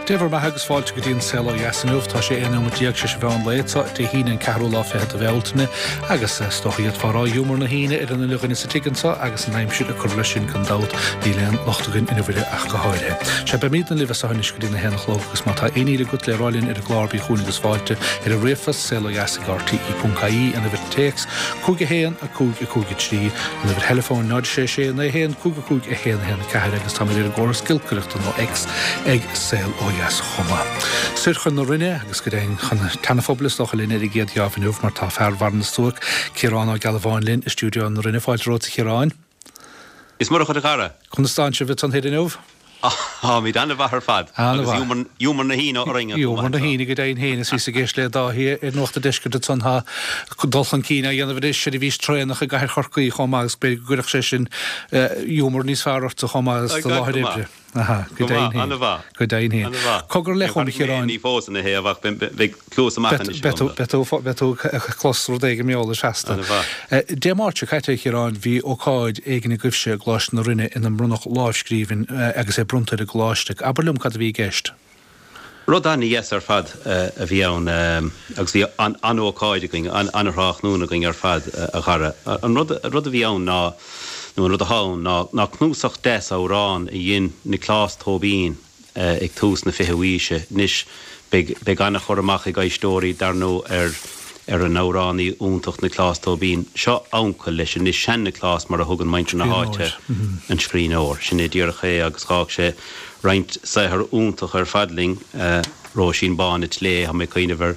Dever ma hagus fáilte go dtíon selo jasanúh tá sé éanam díag sé bhean léitsa de híine Carol lá fé a bhiltene agus stochiad farrá humor na híine ar an lugan sa tigansa agus an naimsú a chuir sin gan dát í leon lochtagan ina bhfuile ach go háire. Se be míad an libh sa hanis go dtína héna chlógus má tá aíile go le ráilín ar a gláirbí chuúnagus fáilte ar a réfas selo jasagartí.caí an a bhir teex cúga héan a cúg trí an a bhir telefón náid sé na héan cúga cúg a héan héna ceir agus tá ar a ggóir skillcuireachta nó ex ag sel ó jas chuma. Suirchan na rinne agus go réin tanafoblis doch linn er géad jafanúh mar tá fearhharn stúach Ciarán á Galváin linn i stúdio na rinne fáilt róta Ciarán. Is mar a chud a gara? Chunastáin se bit an héidirnúh? Mi dan a bhar fad. Humor na híine ó ringe. Humor na híine go daon héine sí sa géis le dáhí ar nóchta deisgur de tunha dulchan cína dhéanamh is sé bhís trénach a gaiir chorcaí chomá agus be gurach sé sin humor níos fearart a chomá agus do láthir ibre. Aha, go daon héin. Cogur lechom Ciarán. Ní fós na héabhach bheith clús amach an is. Betú closrú déige meola seasta. Démáirte caiite Ciarán bhí ócáid éigeanna gubhse gláis na rinne in an brunach láimhscríbhin agus é bruntaid a gláisteach. Aberlum cad a bhí gceist? Rud anna yes ar fad a bhí ann agus bhí anócáide going anarthach núna going ar fad a chara. An rud a bhí ann ná rud a hán ná cnúsach 10 árán a dhéon na clás tóbín ag tús na fithehuíise níos beag anna chur amach ag gaistóirí dar nó ar an árání úntacht na clás tóbín. Seo ancail leis níos sean na clás mar a thugann maintre na háite an scrín óir. Sin é díoracha é agus cháach sé roint saithar úntach ar fadling ró sin bán it lé ha mé caineh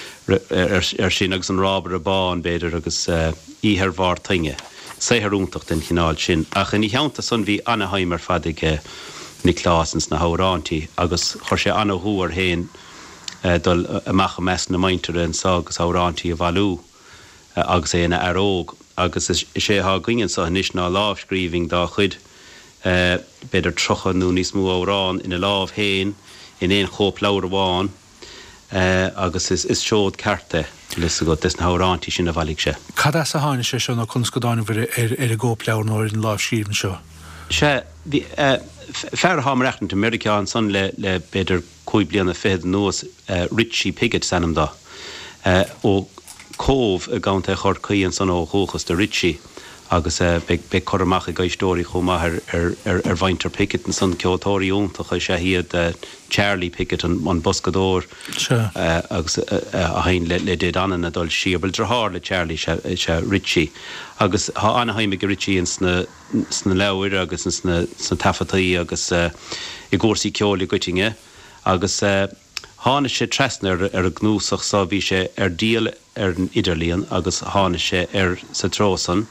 ar sin agus an rábar a bán beidir agus íhar bhar tainge. Saithar úntach den chináil sin. Ach in í cheanta san bhí Anaheim ar fadig na clásans na hárántaí agus chuir sé anna húar héin dul amach mes na maintere an sagus hárántaí a bhú agus é na aróg agus is sé há gingen sa níos ná lábhscríbing dá chud beidir trocha nó níos mú árán ina lábh héin in éon chóp leabhar bháin agus is seód carte lis go des na hárántaí sin a bhaigh sé. Cad a háine sé seo na chunscodáin bhir ar a ggóp leabhar nóir in lábhscríbhin seo? Se fear hám reachtant Americán san le beidir 5 bliana féad nuas Richie Piggott sanam dá. Ó cómh a gánta chorcaí an san ó chóchas de Richie agus be choramach a gaistóirí chomá ar bhainter Piggott an san ceotóirí úntach a sé hiad Charlie Piggott an boscadór agus a hain le déad anna dul siabal drahar le Charlie se Richie agus há Anaheim go Richie in sna leabhar agus sna tafataí agus i gcósaí ceolaí goitinge agus hána sé trasnar ar a gnúsach sa bhí sé ar díal ar an Idirlíon agus hána sé ar sa trósan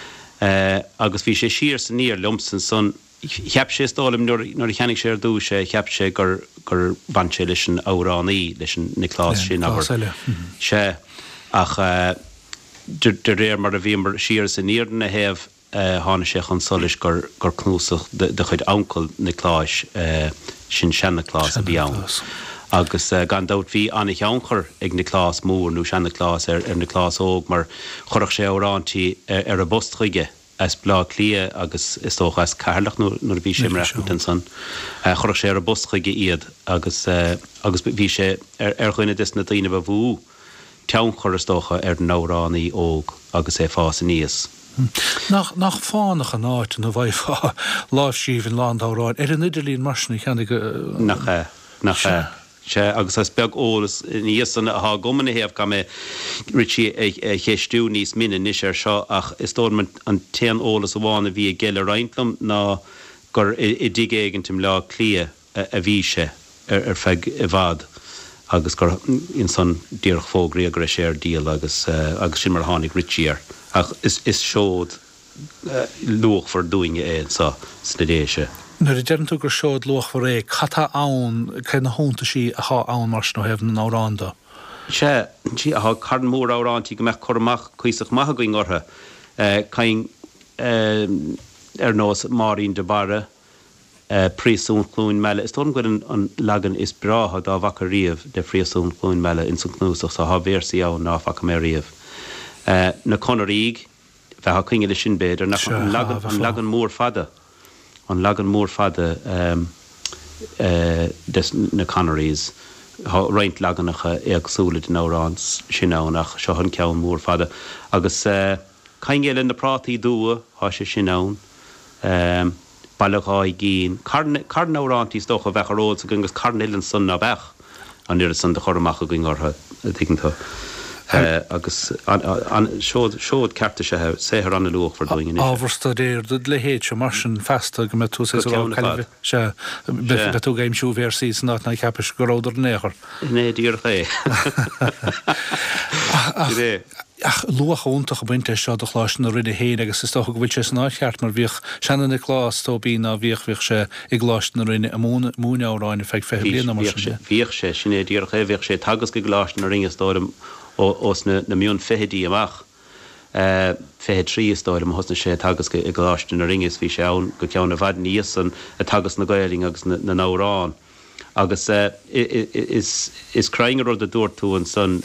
agus bhí sé siar san níor lumsan son cheap sé stálam nuair a cheannig sé ar dú sé cheap sé gur ban sé leis an óránaí leis na clás sin sé ach de réir mar a bhí mar siar san níor na héamh hána sé chun solis gur cnúsach de chuid ancail na clás sin seanna clás a bhí ann. Agus gan dát bhí anna cheanchar ag na clás mór nó seanna clás ar na clás óg mar chorach sé árántaí ar a bostchuige as blá clia agus is tócha as carlach nuair bhí sé marachtain san. Chorach sé ar a bostchuige iad agus bhí sé ar chuine dis na daoine bhú teanchar is tócha ar an óránaí óg agus é fás a níos. Nach fánach an áit nó bhaid fá lábhscríbhin lán áráin ar an Idirlíon marsna cheannig nach sé agus as beag ólas níos an ath gomanna héamh ga mé Richie chéistú níos mine níos ar seo ach is tóir an téan ólas a bháinna bhí a geile reinlam ná gur i dig éigentim le clia a bhí sé ar feig i bhd agus gur in san díoch fógraí a gur sé ar díal agus sin mar tháinig Richie ar ach is seód luach for doinge é sa snadéise. Nuair a dearan tú gur seód luach for é chatta ann chuna thonnta sí a thá ann mars nó hebh na áránda. Se tí a carn mór árántaí go meach chormach chuoiseach maithe going ortha cain ar nós marín de bara príosún clúin meile. Is tón go an legan is brátha dá bhacha riamh de príosún clúin meile in san cnúsach sa há bhéirsaí ann ná facha mé riamh. Na conaríg bheit ha chinge le sin beidir an legan mór fada. An legan mór fada na Canaries roint lagannacha agsúla den árás sinánach seo an ceann mór fada agus caingéile na prátaí dua há sé sinán bailachá gín carn árátí stocha bheith aród agus carnillan sun na bheith an nuair san de choramach a gin ortha dtí agus seod certe séhar an luach for doing ábharsta déir dud le héit se mar sin festa go me tú sé tú géim siú ver sí ná na capis goráidir néchar. Né dír é. Luach óntaach a buinte seo do chláis na rinne héin agus is stocha go bhfuil sé ná cheart mar bhíoch seanna na chlás tó bí ná bhíoch sé i gláis na rinne a múna áráinna feig fe bliana mar sin. Bhíoch sé sinné dír é bhíoch sé tagas go gláis na ringe stóim os na miún fehedí amach fehed trí stóir am hosna sé tagas go gláiste na ringes hí sé ann go ceanna bhd níos an a tagas na gailing agus na nárán. Agus is craingar rud a dúirt tú an son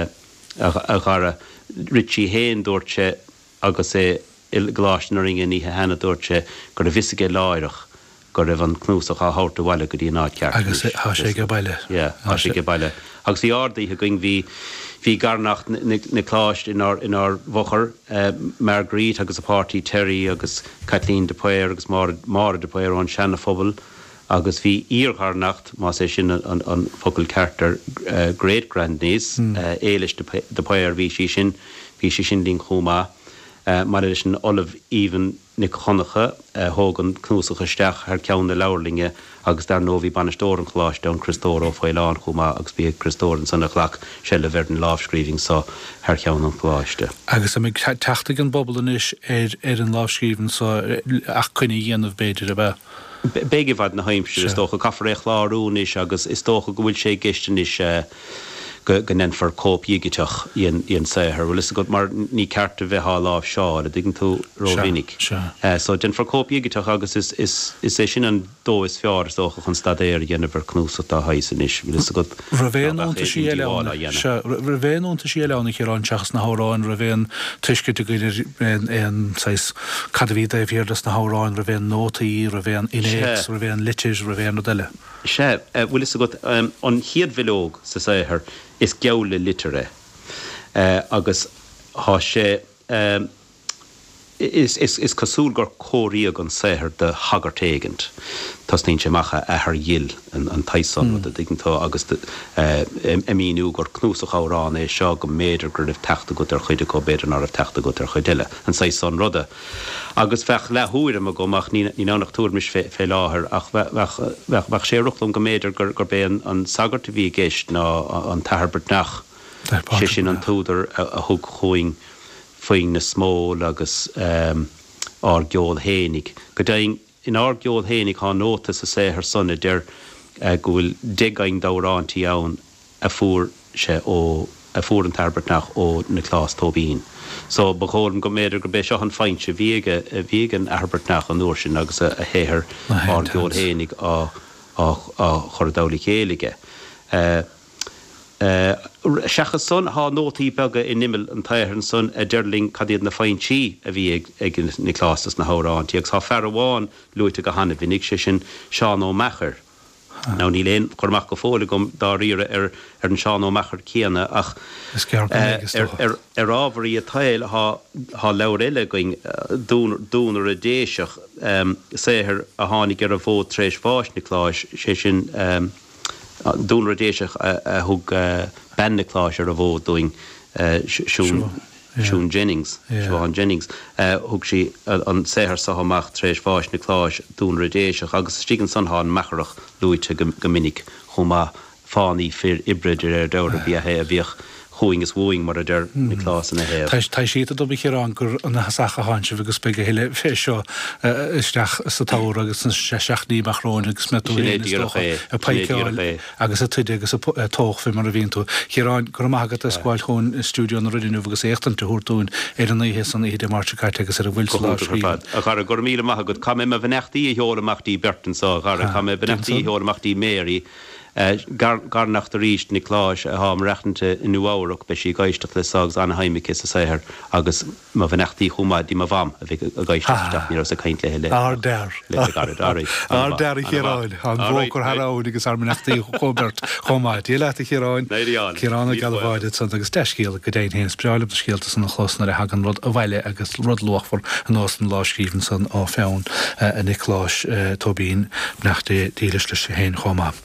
a gara Richie Hain dúirte agus gláiste na ringe níthe hena dúirte gur a visige láireach gur raibh an cnúsach á háirta bhile go dtí ná ceart. Agus há sé go baile. Há sé go baile. Agus í ardaí a going hí garnacht na cláist in our bhochar Marguerite agus a pártaí Terry agus Kathleen de Poyer agus Mara de Poyer an seanna phobal agus bhí íorgarnacht má sé sin an focail Carter great grandniece Éilis de Poyer bhí sí sin dín chomá mar is an Olive Even na chonacha hógan cnúsacha steach ar ceann na leirlinge agus dar nóhí banistóir an chláiste an Christóir ó Fáilán chumá agus bí Christóir an sanna chhlach se le bhar an lábhscríbing sa ar ceann an chláiste. Agus am teachta an bobbal is ar an lábhscríbing sa ach chuine dhéanamh beidir a bheith. Béige bhd na haimsir is tócha cafaréich láún is agus is tócha go bhfuil sé gistan is go nenfar cóp íigiteach íon séthir. Bhfuil is go mar ní cearta bheitá láh seo a dgan tú róvinnig. So den far cóp íigiteach agus is é sin an dó is fear dócha chun stadéir dhéanamhar cnúsa tá haisan is. Ravéonúnta sí ravéonúnta sí eána ar an teachas na háráin ravéon tuisciú an cadhí a bhíardas na háráin ravéon nótaí ravéon inéis ravéon litis ravéon deile. sé bhfuil is go an chiad bhilóg sa séthir is geala litere agus há sé is cosúil gur cóíag an séthir de hagartégant. Tás nín sé macha ethar dhill an taisan a digantá agus míú gur cnúsach árán é seo go méidir gur raibh teachta go ar chuide go béidir nar a teachta go ar chuideile an san ruda. Agus bheith lethúir am gomach ní nánach túirmis fé láthair ach bheith sé ruchlumm go méidir gur bé an sagarta bhí géist ná an Taharbert nach sé sin an túidir a thug chuing faoin na smó agus árgeol hénig. Go daing in árgeol hénig há nóta sa séthir sanna der go bhfuil degaing dárántí ann a fuair sé a fuair an Taharbert nach ó na clás tóbín. So bachólam go méidir go bé seo an feintse bhí an Taharbert nach an nuair sin agus a héthir árgeol hénig á chordálaí chéige. Seachas son há nótaí bega in nimil an taithir son a deirling cadíad na feintí a bhí ag na clásas na hárántíí agus há fear amháin luite go hana bhínig sé sin Seán Ó Meachar. Ná ní léon chumach go fóla gom dá riire ar an Seán Ó Meachar céanna ach ar ábharí a tail há leabhar eile going dúnar a déiseach séthir a tháinig ar a bhód tréis bháis na cláis sé sin dúnar a déiseach a thug ben na cláis ar a bhód doing Siún Jennings, Siobhan Jennings, thug sí an séthir sa amach tréis bháis na cláis dúnar a déiseach agus stígan san há an meacharach luite go minic chumá fánaí fir ibridir ar deir a bhíhe a bhíoch chuing is bhuaing mar a der na clás in a héir. Tá siad a dobi chéán gur an sacha háintse agus be heile fé seo isteach sa táir agus an seachníí marróin agus metú a paiceáil agus a tuide agus a tóch fé mar a vín tú. Chéán gur mágad a sáil chun stúdio an rinú agus échttan túún ar an ihe san iad marse caiite agus ar a bhfuil a gar gur míle maigad kam a bhnechttaí heolamachtaí Bertan sa gar kam bhnechttaí heolamachtaí Mary gar nach de ríist Niláis a ha rechtnte in nuáach be sí gaiisteach le sags an haimiice a séir agus má bhneachtaí chumá dí má bham a bheith a gaiisteach ní a caiint le heile. Deir chéráin an bhógur Harráin agus armnachtaí Chobert chomáid. Dí le chéráin Ciránna galhhaide san agus deiscéal go déon héana spreáile scéalta san chlosnar a hagan rud a bhile agus rud lochfar an an láiscíhann san á fén a Niláis Tóbín bneachta dílis lei sé héin chomá.